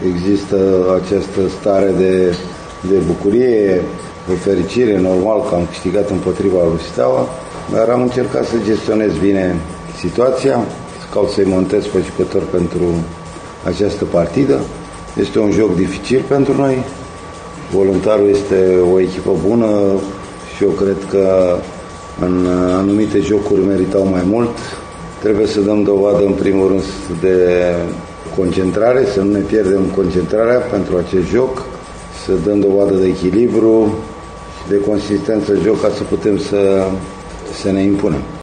există această stare de bucurie, de fericire, normal că am câștigat împotriva lui Steaua, dar am încercat să gestionez bine situația, să caut să-i montez pe jucători pentru această partidă. Este un joc dificil pentru noi, Voluntarul este o echipă bună și eu cred că în anumite jocuri meritau mai mult. Trebuie să dăm dovadă în primul rând de concentrare, să nu ne pierdem concentrarea pentru acest joc, să dăm dovadă de echilibru și de consistență în joc ca să putem să ne impunem.